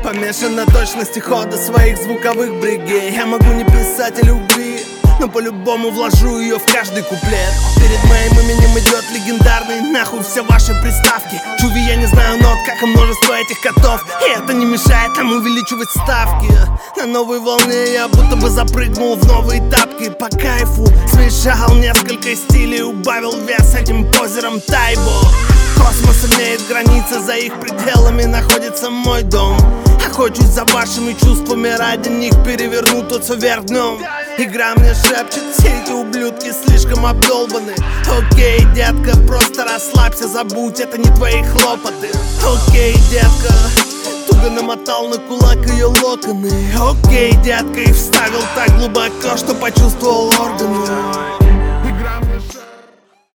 Помешан на точности хода своих звуковых бригей. Я могу не писать о любви, но по-любому вложу ее в каждый куплет. Перед моим именем идет легендарный нахуй все ваши приставки. Чуви, я не знаю нот, как и множество этих котов, и это не мешает нам увеличивать ставки. На новой волне я будто бы запрыгнул в новые тапки. По кайфу смешал несколько стилей, убавил вес этим позером Тайбо. Космос имеет границы, за их пределами находится мой дом. Охочусь за вашими чувствами, ради них переверну тот вверх днем. Игра мне шепчет, все эти ублюдки слишком обдолбаны. Окей, детка, просто расслабься, забудь, это не твои хлопоты. Окей, детка, туго намотал на кулак ее локоны. Окей, детка, и вставил так глубоко, что почувствовал органы.